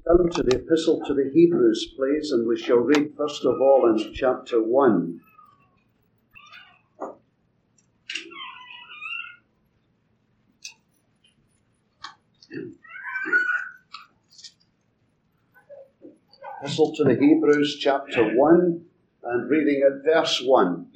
Turn to the Epistle to the Hebrews, please, and we shall read first of all in chapter 1. Epistle to the Hebrews, chapter 1, and reading at verse 1.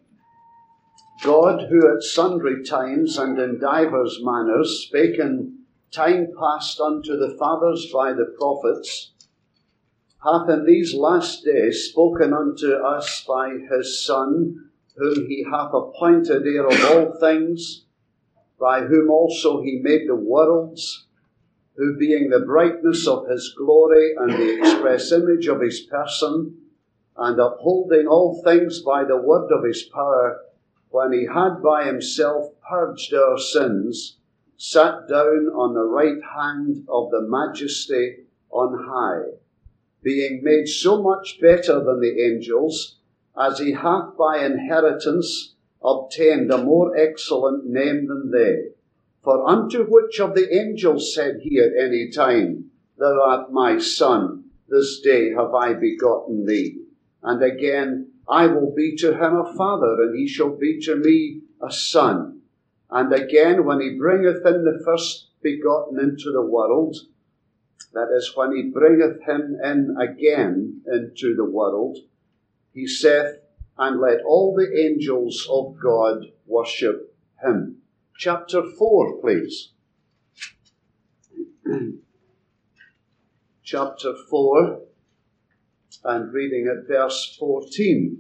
God, who at sundry times and in divers manners spake in time past unto the fathers by the prophets, hath in these last days spoken unto us by his Son, whom he hath appointed heir of all things, by whom also he made the worlds, who being the brightness of his glory and the express image of his person, and upholding all things by the word of his power, when he had by himself purged our sins, sat down on the right hand of the Majesty on high, being made so much better than the angels, as he hath by inheritance obtained a more excellent name than they. For unto which of the angels said he at any time, Thou art my Son, this day have I begotten thee? And again, I will be to him a father, and he shall be to me a son. And again, when he bringeth in the first begotten into the world, that is, when he bringeth him in again into the world, he saith, And let all the angels of God worship him. Chapter 4, please. Chapter 4, and reading at verse 14.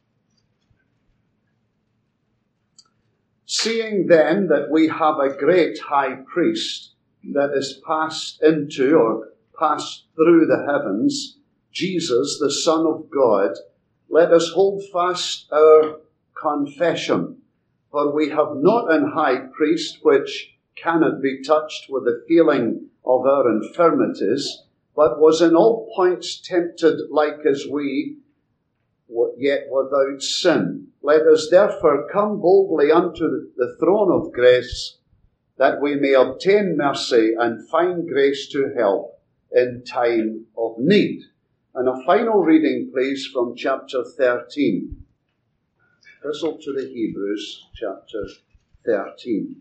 Seeing then that we have a great high priest that is passed into or passed through the heavens, Jesus, the Son of God, let us hold fast our confession. For we have not an high priest which cannot be touched with the feeling of our infirmities, but was in all points tempted like as we, yet without sin. Let us therefore come boldly unto the throne of grace, that we may obtain mercy and find grace to help in time of need. And a final reading, please, from chapter 13. Epistle to the Hebrews, chapter 13.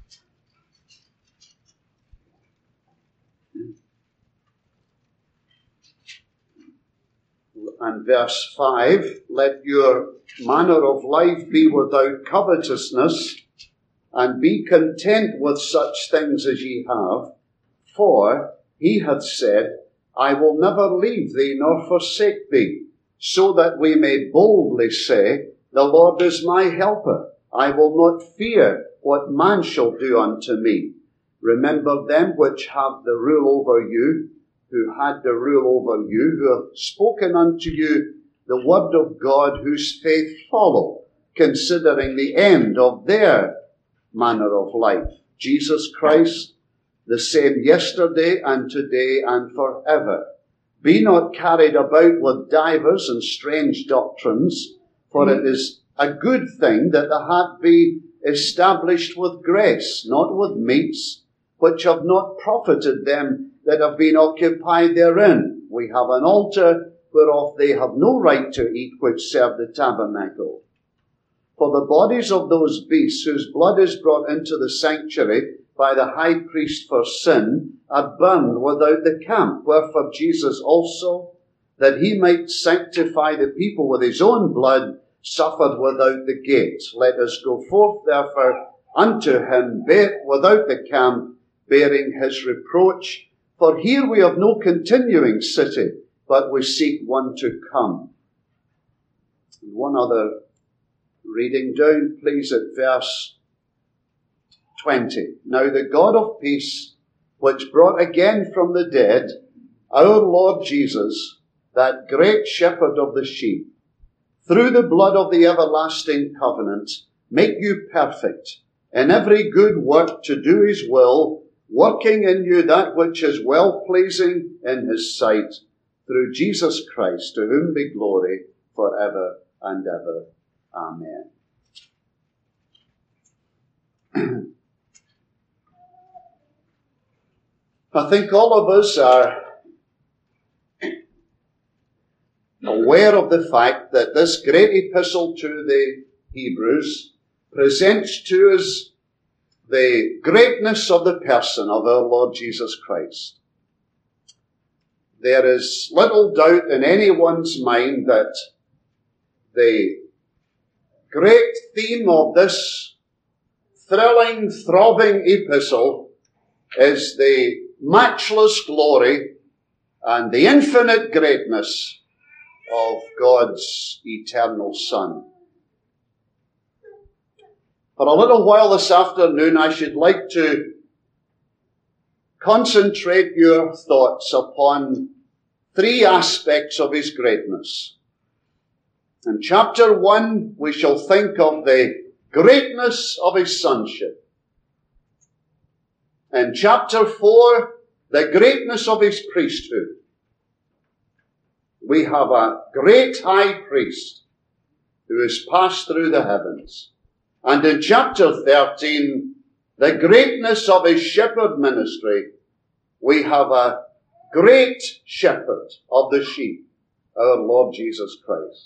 And verse 5, Let your manner of life be without covetousness, and be content with such things as ye have. For he hath said, I will never leave thee nor forsake thee, so that we may boldly say, The Lord is my helper. I will not fear what man shall do unto me. Remember them which have the rule over you, who had the rule over you, who have spoken unto you the word of God, whose faith follow, considering the end of their manner of life. Jesus Christ, the same yesterday and today and forever. Be not carried about with divers and strange doctrines, for it is a good thing that the heart be established with grace, not with meats, which have not profited them that have been occupied therein. We have an altar whereof they have no right to eat, which serve the tabernacle. For the bodies of those beasts whose blood is brought into the sanctuary by the high priest for sin are burned without the camp. Wherefore Jesus also, that he might sanctify the people with his own blood, suffered without the gate. Let us go forth therefore unto him without the camp, bearing his reproach. For here we have no continuing city, but we seek one to come. One other reading down, please, at verse 20. Now the God of peace, which brought again from the dead our Lord Jesus, that great shepherd of the sheep, through the blood of the everlasting covenant, make you perfect in every good work to do his will, working in you that which is well-pleasing in his sight, through Jesus Christ, to whom be glory forever and ever. Amen. I think all of us are aware of the fact that this great epistle to the Hebrews presents to us the greatness of the person of our Lord Jesus Christ. There is little doubt in anyone's mind that the great theme of this thrilling, throbbing epistle is the matchless glory and the infinite greatness of God's eternal Son. For a little while this afternoon, I should like to concentrate your thoughts upon three aspects of his greatness. In chapter 1, we shall think of the greatness of his sonship. In chapter 4, the greatness of his priesthood. We have a great high priest who has passed through the heavens. And in chapter 13, the greatness of his shepherd ministry, we have a great shepherd of the sheep, our Lord Jesus Christ.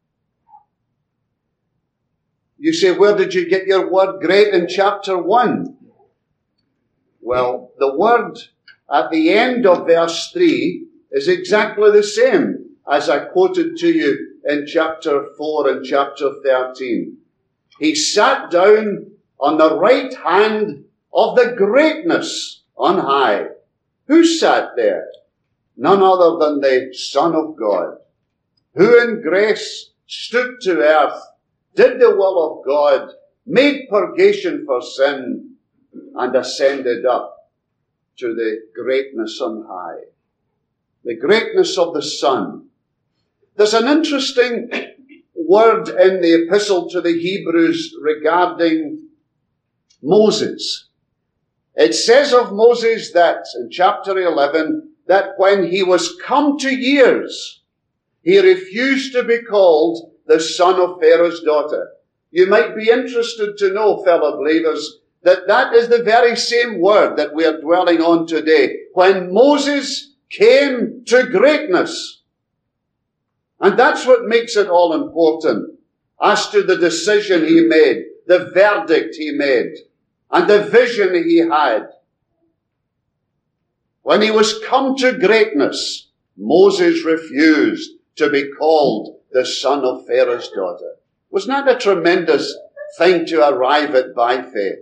You say, where did you get your word great in chapter 1? Well, the word at the end of verse 3 is exactly the same as I quoted to you in chapter 4 and chapter 13. He sat down on the right hand of the greatness on high. Who sat there? None other than the Son of God, who in grace stooped to earth, did the will of God, made purgation for sin, and ascended up to the greatness on high. The greatness of the Son. There's an interesting word in the epistle to the Hebrews regarding Moses. It says of Moses that, in chapter 11, that when he was come to years, he refused to be called the son of Pharaoh's daughter. You might be interested to know, fellow believers, that that is the very same word that we are dwelling on today. When Moses came to greatness. And that's what makes it all important as to the decision he made, the verdict he made, and the vision he had. When he was come to greatness, Moses refused to be called the son of Pharaoh's daughter. Wasn't that a tremendous thing to arrive at by faith?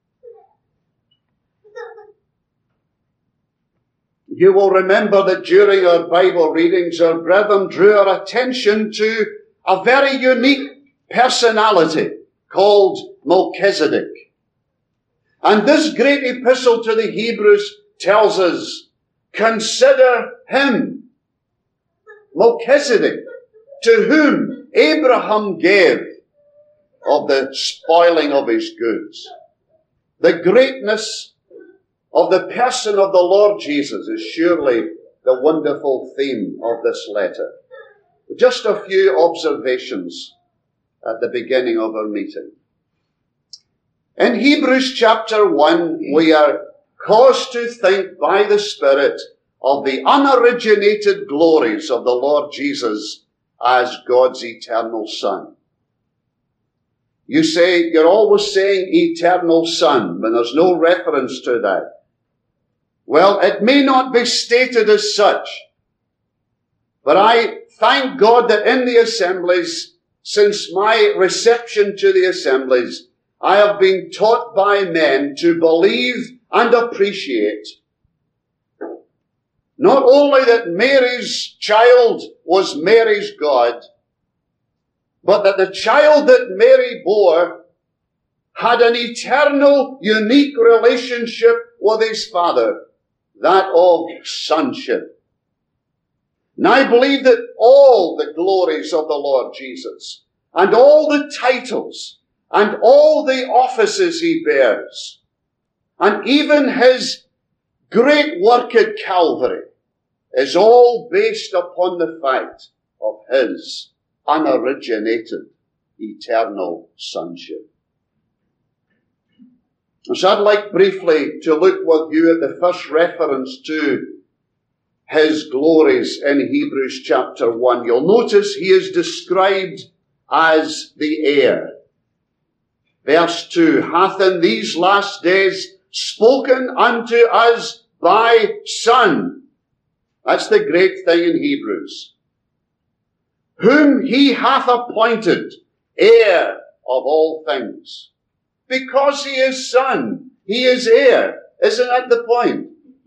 You will remember that during our Bible readings, our brethren drew our attention to a very unique personality called Melchizedek. And this great epistle to the Hebrews tells us, consider him, Melchizedek, to whom Abraham gave of the spoiling of his goods. The greatness of the person of the Lord Jesus is surely the wonderful theme of this letter. Just a few observations at the beginning of our meeting. In Hebrews chapter 1, we are caused to think by the Spirit of the unoriginated glories of the Lord Jesus as God's eternal Son. You say, you're always saying eternal Son when there's no reference to that. Well, it may not be stated as such, but I thank God that in the assemblies, since my reception to the assemblies, I have been taught by men to believe and appreciate not only that Mary's child was Mary's God, but that the child that Mary bore had an eternal, unique relationship with his Father, that of sonship. And I believe that all the glories of the Lord Jesus, and all the titles, and all the offices he bears, and even his great work at Calvary, is all based upon the fact of his unoriginated eternal sonship. So I'd like briefly to look with you at the first reference to his glories in Hebrews chapter 1. You'll notice he is described as the heir. Verse 2, hath in these last days spoken unto us by Son. That's the great thing in Hebrews. Whom he hath appointed heir of all things. Because he is Son, he is heir. Isn't that the point?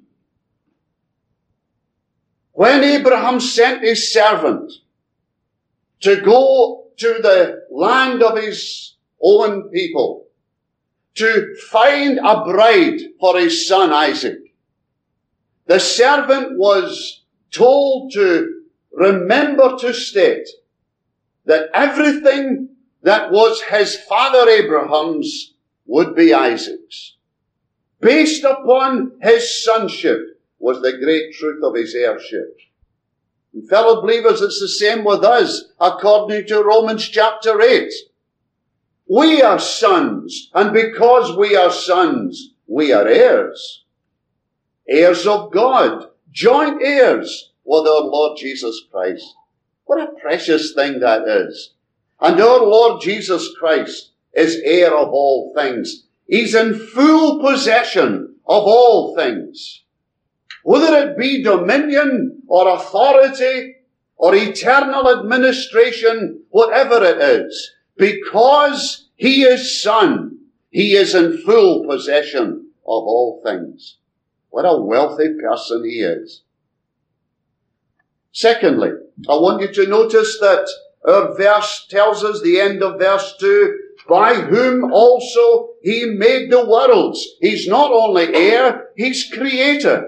When Abraham sent his servant to go to the land of his own people, to find a bride for his son Isaac, the servant was told to remember to state that everything that was his father Abraham's would be Isaac's. Based upon his sonship was the great truth of his heirship. And fellow believers, it's the same with us, according to Romans chapter 8. We are sons, and because we are sons, we are heirs. Heirs of God, joint heirs with our Lord Jesus Christ. What a precious thing that is. And our Lord Jesus Christ is heir of all things. He's in full possession of all things. Whether it be dominion or authority or eternal administration, whatever it is, because he is Son, he is in full possession of all things. What a wealthy person he is. Secondly, I want you to notice that our verse tells us, the end of verse 2, by whom also he made the worlds. He's not only heir, he's creator.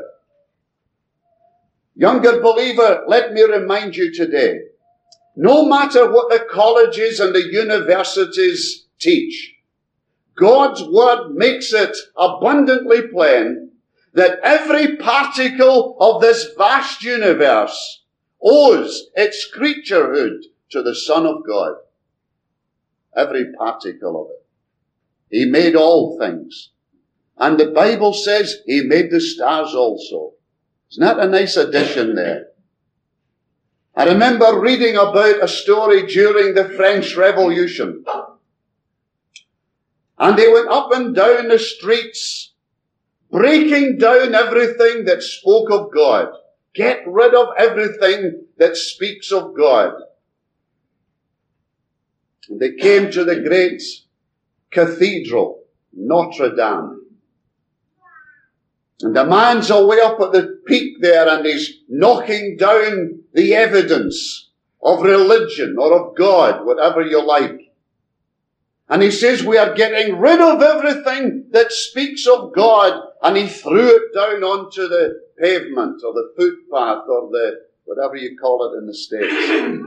Younger believer, let me remind you today, no matter what the colleges and the universities teach, God's word makes it abundantly plain that every particle of this vast universe owes its creaturehood to the Son of God. Every particle of it. He made all things. And the Bible says he made the stars also. Isn't that a nice addition there? I remember reading about a story during the French Revolution. And they went up and down the streets, breaking down everything that spoke of God. Get rid of everything that speaks of God. And they came to the great cathedral, Notre Dame. And the man's away up at the peak there and he's knocking down the evidence of religion or of God, whatever you like. And he says, we are getting rid of everything that speaks of God. And he threw it down onto the pavement or the footpath or the, whatever you call it in the States.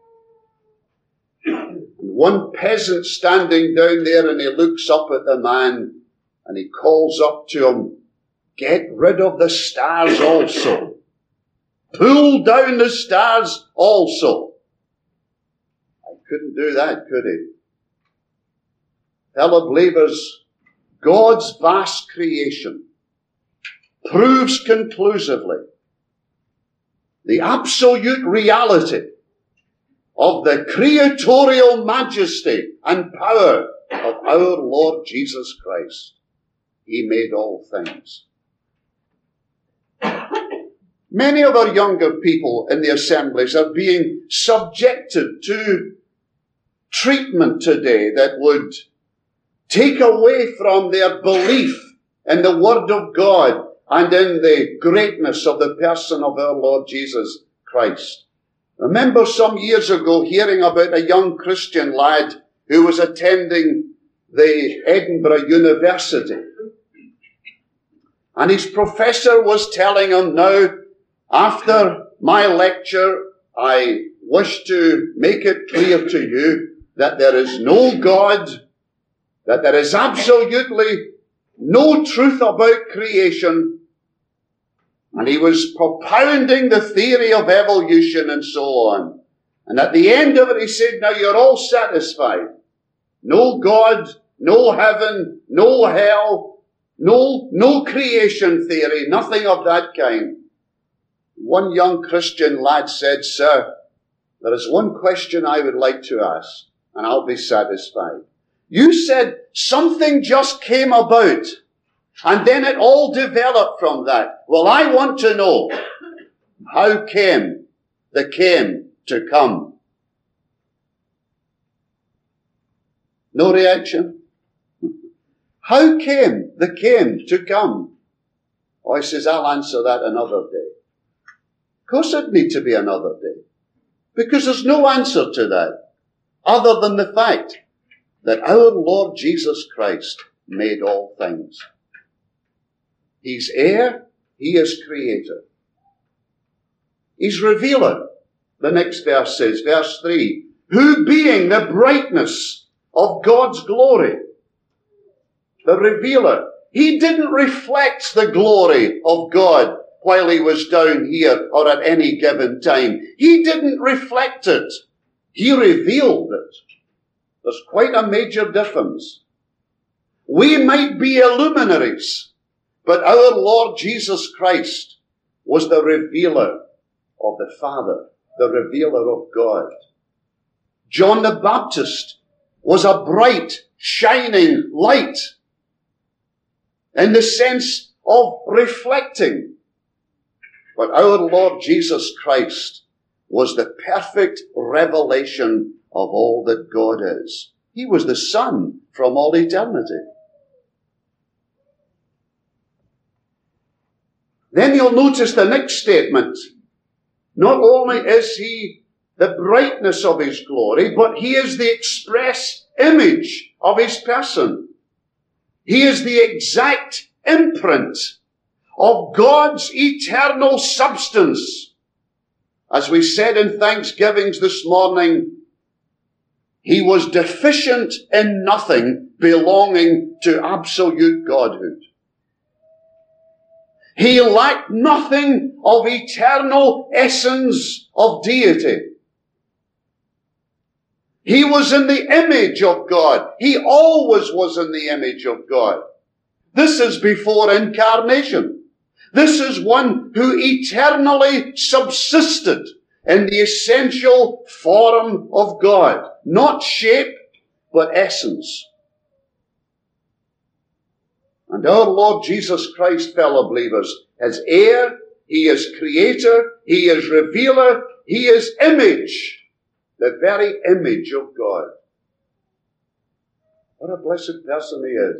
And one peasant standing down there and he looks up at the man and he calls up to him, get rid of the stars also. Pull down the stars also. I couldn't do that, could he? Fellow believers, God's vast creation proves conclusively the absolute reality of the creatorial majesty and power of our Lord Jesus Christ. He made all things. Many of our younger people in the assemblies are being subjected to treatment today that would take away from their belief in the Word of God and in the greatness of the person of our Lord Jesus Christ. Remember some years ago hearing about a young Christian lad who was attending the Edinburgh University. And his professor was telling him, now, after my lecture, I wish to make it clear to you that there is no God, that there is absolutely no truth about creation. And he was propounding the theory of evolution and so on. And at the end of it, he said, now you're all satisfied. No God, no heaven, no hell, no creation theory, nothing of that kind. One young Christian lad said, "Sir, there is one question I would like to ask, and I'll be satisfied. You said something just came about, and then it all developed from that. Well, I want to know, how came the came to come?" No reaction. How came the came to come? Oh, he says, "I'll answer that another day." Of course it'd need to be another day, because there's no answer to that other than the fact that our Lord Jesus Christ made all things. He's heir, he is creator. He's revealer. The next verse says, verse 3, who being the brightness of God's glory, the revealer. He didn't reflect the glory of God while he was down here or at any given time. He didn't reflect it. He revealed it. There's quite a major difference. We might be illuminaries, but our Lord Jesus Christ was the revealer of the Father, the revealer of God. John the Baptist was a bright, shining light in the sense of reflecting. But our Lord Jesus Christ was the perfect revelation of all that God is. He was the Son from all eternity. Then you'll notice the next statement. Not only is he the brightness of his glory, but he is the express image of his person. He is the exact imprint of God's eternal substance. As we said in Thanksgivings this morning, he was deficient in nothing belonging to absolute Godhood. He lacked nothing of eternal essence of deity. He was in the image of God. He always was in the image of God. This is before incarnation. This is one who eternally subsisted in the essential form of God. Not shape, but essence. And our Lord Jesus Christ, fellow believers, is heir, he is creator, he is revealer, he is image. The very image of God. What a blessed person he is.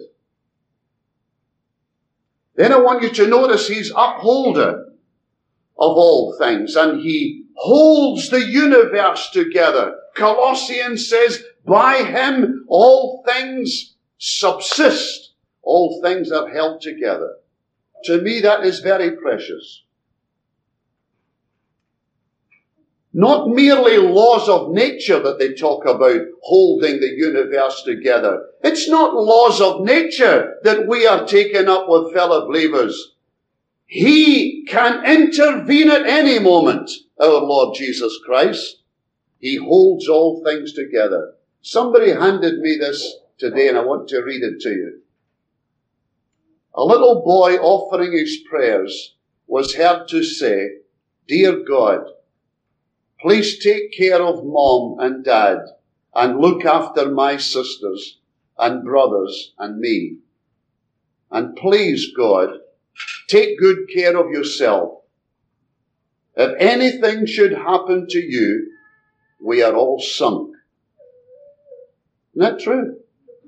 Then I want you to notice he's upholder of all things, and he holds the universe together. Colossians says, by him all things subsist. All things are held together. To me that is very precious. Not merely laws of nature that they talk about holding the universe together. It's not laws of nature that we are taken up with, fellow believers. He can intervene at any moment, our Lord Jesus Christ. He holds all things together. Somebody handed me this today and I want to read it to you. A little boy offering his prayers was heard to say, "Dear God, please take care of Mom and Dad and look after my sisters and brothers and me. And please, God, take good care of yourself. If anything should happen to you, we are all sunk." Isn't that true?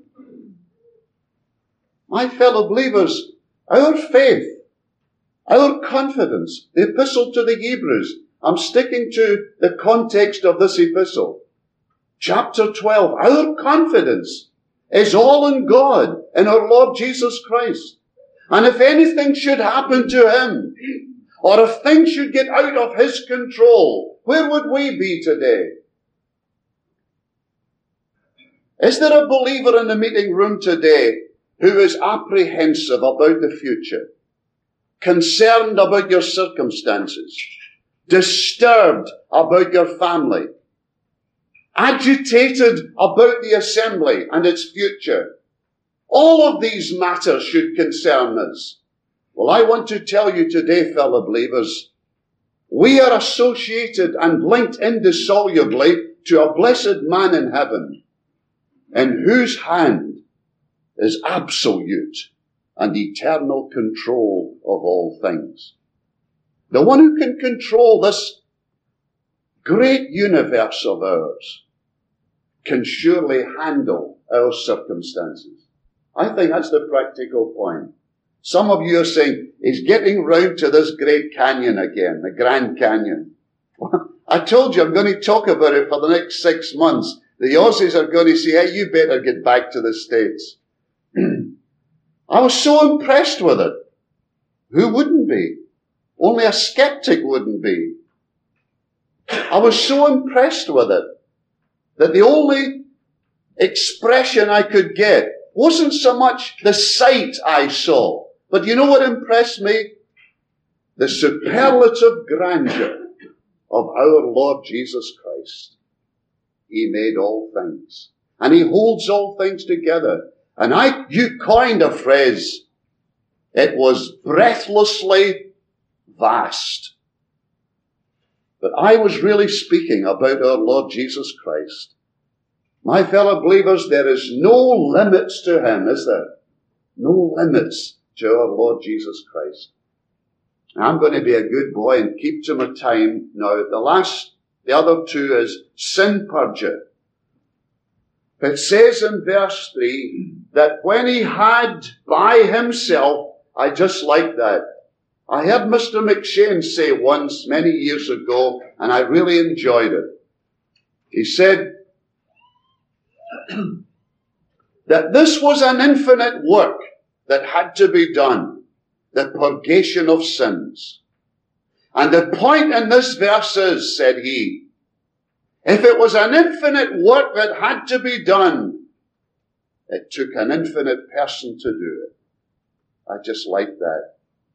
My fellow believers, our faith, our confidence, the epistle to the Hebrews, I'm sticking to the context of this epistle. Chapter 12, our confidence is all in God, in our Lord Jesus Christ. And if anything should happen to him, or if things should get out of his control, where would we be today? Is there a believer in the meeting room today who is apprehensive about the future, concerned about your circumstances, disturbed about your family, agitated about the assembly and its future? All of these matters should concern us. Well, I want to tell you today, fellow believers, We are associated and linked indissolubly to a blessed man in heaven, in whose hand is absolute and eternal control of all things. The one who can control this great universe of ours can surely handle our circumstances. I think that's the practical point. Some of you are saying, he's getting round to this great canyon again, the Grand Canyon. I told you I'm going to talk about it for the next 6 months. The Aussies are going to say, hey, you better get back to the States. I was so impressed with it. Who wouldn't be? Only a skeptic wouldn't be. I was so impressed with it that the only expression I could get wasn't so much the sight I saw, but you know what impressed me? The superlative grandeur of our Lord Jesus Christ. He made all things, and he holds all things together. And you coined a phrase. It was breathlessly vast. But I was really speaking about our Lord Jesus Christ. My fellow believers, there is no limits to him, is there? No limits to our Lord Jesus Christ. I'm going to be a good boy and keep to my time now. The other two is sin purger. It says in verse 3 that when he had by himself, I just like that. I heard Mr. McShane say once, many years ago, and I really enjoyed it. He said that this was an infinite work that had to be done, the purgation of sins. And the point in this verse is, said he, if it was an infinite work that had to be done, it took an infinite person to do it. I just like that.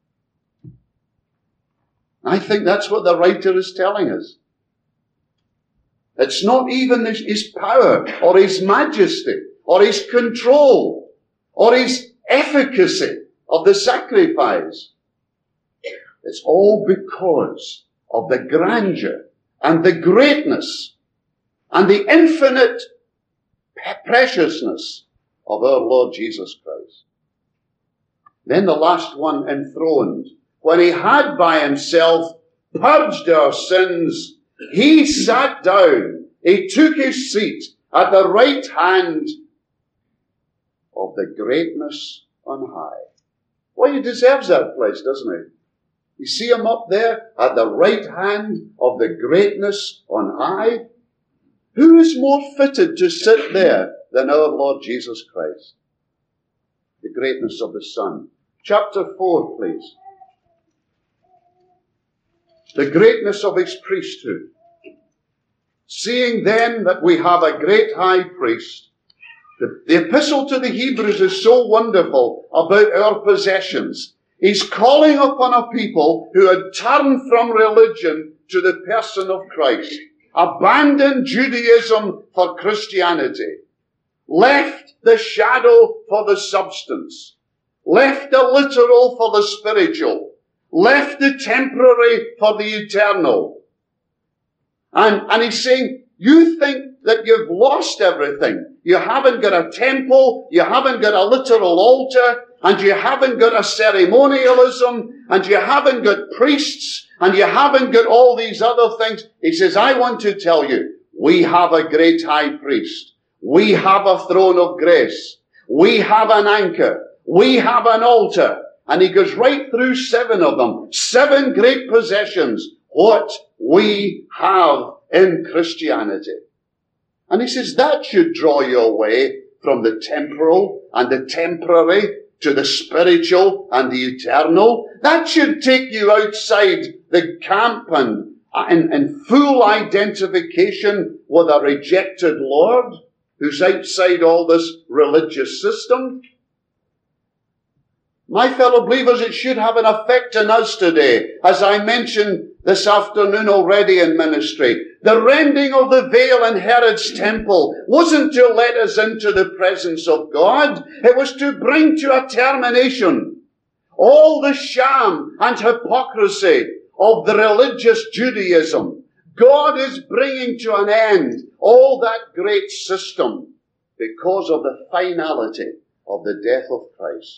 I think that's what the writer is telling us. It's not even his power or his majesty or his control or his efficacy of the sacrifice. It's all because of the grandeur and the greatness and the infinite preciousness of our Lord Jesus Christ. Then the last one, enthroned. When he had by himself purged our sins, he sat down, he took his seat at the right hand of the greatness on high. Well, he deserves that place, doesn't he? You see him up there at the right hand of the greatness on high? Who is more fitted to sit there than our Lord Jesus Christ? The greatness of the Son. Chapter 4, please. The greatness of his priesthood. Seeing then that we have a great high priest, the epistle to the Hebrews is so wonderful about our possessions. He's calling upon a people who had turned from religion to the person of Christ, abandoned Judaism for Christianity, left the shadow for the substance, left the literal for the spiritual, left the temporary for the eternal. And he's saying, you think that you've lost everything. You haven't got a temple, you haven't got a literal altar, and you haven't got a ceremonialism, and you haven't got priests, and you haven't got all these other things. He says, I want to tell you, we have a great high priest. We have a throne of grace. We have an anchor. We have an altar. And he goes right through 7 of them. 7 great possessions. What we have in Christianity. And he says that should draw you away from the temporal and the temporary to the spiritual and the eternal. That should take you outside the camp and in full identification with a rejected Lord who's outside all this religious system. My fellow believers, it should have an effect on us today. As I mentioned this afternoon already in ministry, the rending of the veil in Herod's temple wasn't to let us into the presence of God. It was to bring to a termination all the sham and hypocrisy, of the religious Judaism. God is bringing to an end all that great system because of the finality of the death of Christ.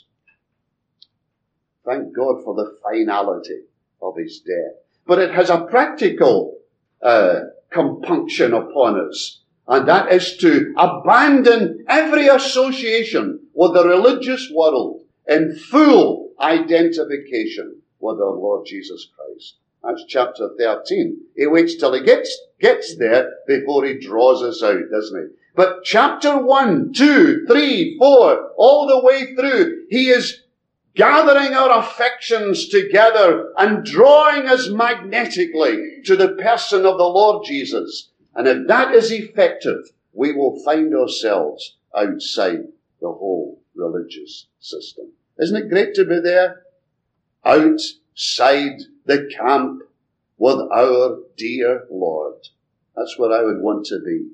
Thank God for the finality of his death. But it has a practical compunction upon us, and that is to abandon every association with the religious world in full identification with our Lord Jesus Christ. That's chapter 13. He waits till he gets there before he draws us out, doesn't he? But chapter 1, 2, 3, 4, all the way through, he is gathering our affections together and drawing us magnetically to the person of the Lord Jesus. And if that is effective, we will find ourselves outside the whole religious system. Isn't it great to be there? Outside the camp with our dear Lord. That's where I would want to be.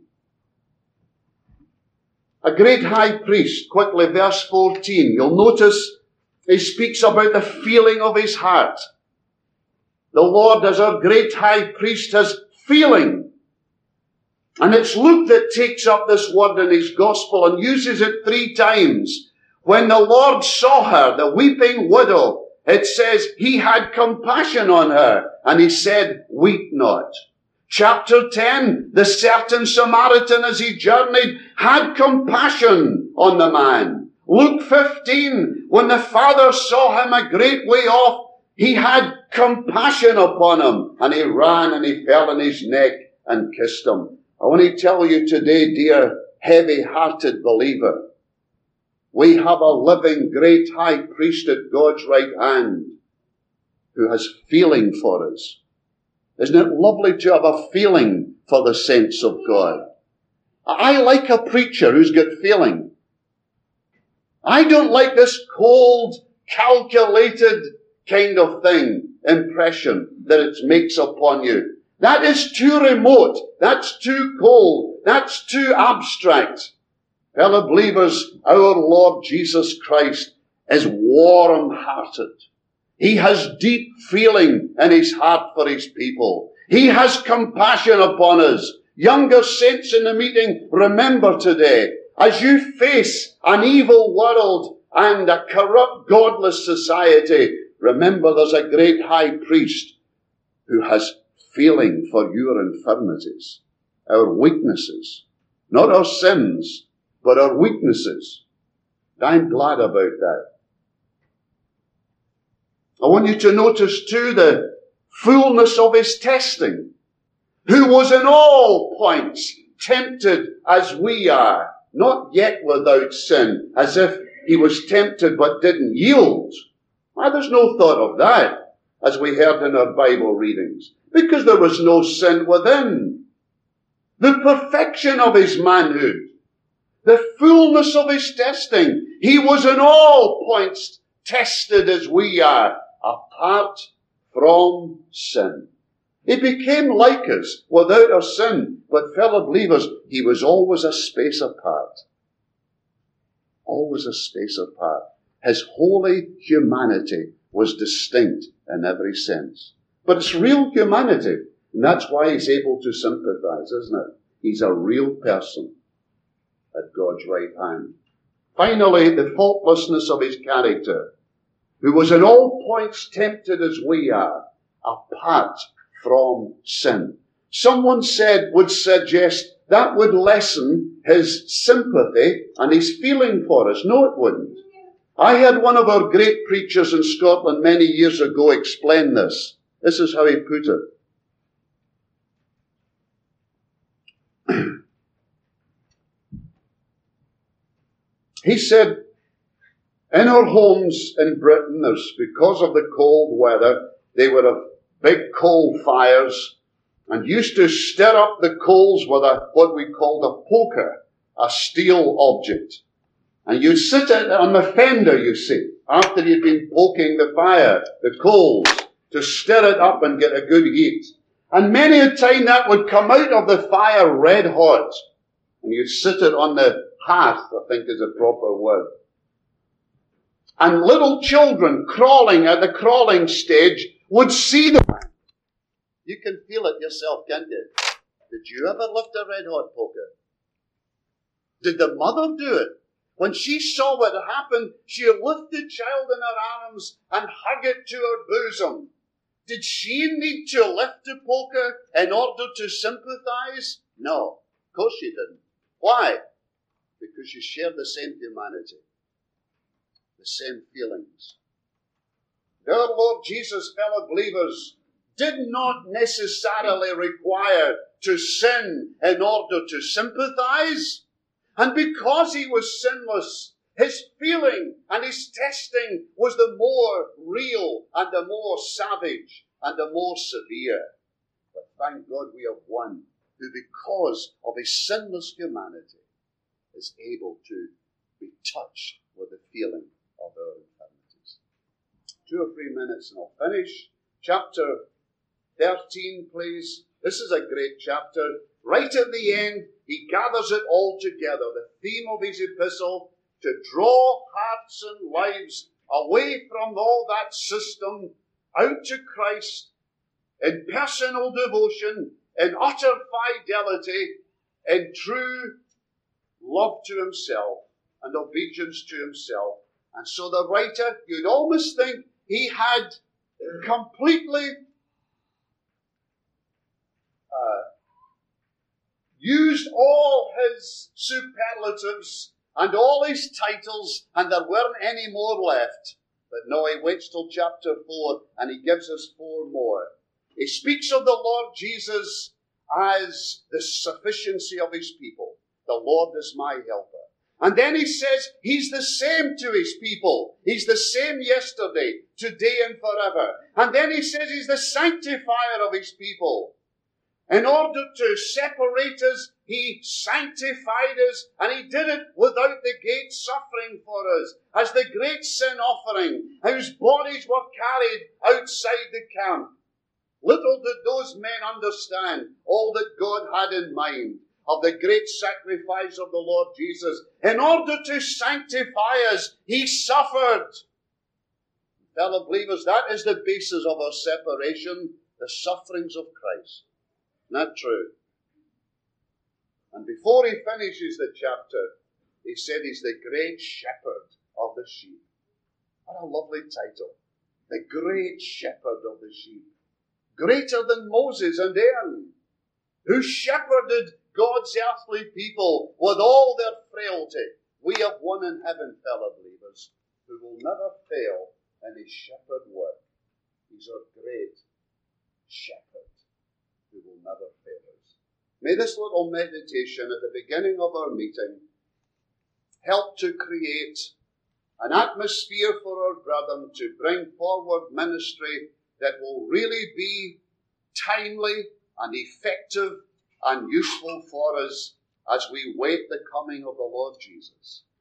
A great high priest, quickly, verse 14. You'll notice he speaks about the feeling of his heart. The Lord, as our great high priest, has feeling. And it's Luke that takes up this word in his gospel and uses it 3 times. When the Lord saw her, the weeping widow, it says he had compassion on her, and he said, weep not. Chapter 10, the certain Samaritan, as he journeyed, had compassion on the man. Luke 15, when the father saw him a great way off, he had compassion upon him, and he ran and he fell on his neck and kissed him. I want to tell you today, dear heavy-hearted believer, we have a living great high priest at God's right hand who has feeling for us. Isn't it lovely to have a feeling for the saints of God? I like a preacher who's got feeling. I don't like this cold, calculated kind of thing, impression that it makes upon you. That is too remote. That's too cold. That's too abstract. Fellow believers, our Lord Jesus Christ is warm-hearted. He has deep feeling in his heart for his people. He has compassion upon us. Younger saints in the meeting, remember today, as you face an evil world and a corrupt, godless society, remember there's a great high priest who has feeling for your infirmities, our weaknesses, not our sins, but our weaknesses. I'm glad about that. I want you to notice too the fullness of his testing, who was in all points tempted as we are, not yet without sin, as if he was tempted but didn't yield. Why, there's no thought of that, as we heard in our Bible readings, because there was no sin within. The perfection of his manhood, the fullness of his testing, he was in all points tested as we are, apart from sin. He became like us without our sin, but fellow believers, he was always a space apart. Always a space apart. His holy humanity was distinct in every sense. But it's real humanity, and that's why he's able to sympathize, isn't it? He's a real person at God's right hand. Finally, the faultlessness of his character, who was in all points tempted as we are, apart from sin. Someone would suggest that would lessen his sympathy and his feeling for us. No, it wouldn't. I had one of our great preachers in Scotland many years ago explain this. This is how he put it. He said, in our homes in Britain, because of the cold weather, they would have big coal fires and used to stir up the coals with what we called a poker, a steel object. And you'd sit on the fender, you see, after you'd been poking the fire, the coals, to stir it up and get a good heat. And many a time that would come out of the fire red hot. And you'd sit it on the hearth, I think is a proper word. And little children crawling at the crawling stage would see the You can feel it yourself, can't you? Did you ever lift a red hot poker? Did the mother do it? When she saw what had happened, she lifted the child in her arms and hugged it to her bosom. Did she need to lift the poker in order to sympathize? No, of course she didn't. Why? Because she shared the same humanity, the same feelings. Our Lord Jesus, fellow believers, did not necessarily require to sin in order to sympathize. And because he was sinless, his feeling and his testing was the more real and the more savage and the more severe. But thank God we have one who, because of his sinless humanity, is able to be touched with the feeling of our infirmities. 2 or 3 minutes and I'll finish. Chapter 13, please. This is a great chapter. Right at the end, he gathers it all together. The theme of his epistle, to draw hearts and lives away from all that system, out to Christ, in personal devotion, in utter fidelity, in true love to himself and obedience to himself. And so the writer, you'd almost think he had completely used all his superlatives and all his titles, and there weren't any more left. But no, he waits till chapter 4, and he gives us 4 more. He speaks of the Lord Jesus as the sufficiency of his people. The Lord is my helper. And then he says he's the same to his people. He's the same yesterday, today, and forever. And then he says he's the sanctifier of his people. In order to separate us, he sanctified us, and he did it without the great suffering for us, as the great sin offering, whose bodies were carried outside the camp. Little did those men understand all that God had in mind of the great sacrifice of the Lord Jesus. In order to sanctify us, he suffered. Fellow believers, that is the basis of our separation, the sufferings of Christ. Not true. And before he finishes the chapter, he said he's the great shepherd of the sheep. What a lovely title. The great shepherd of the sheep. Greater than Moses and Aaron, who shepherded God's earthly people with all their frailty. We have one in heaven, fellow believers, who will never fail in his shepherd work. He's our great shepherd, who will never fail us. May this little meditation at the beginning of our meeting help to create an atmosphere for our brethren to bring forward ministry that will really be timely and effective and useful for us as we wait the coming of the Lord Jesus.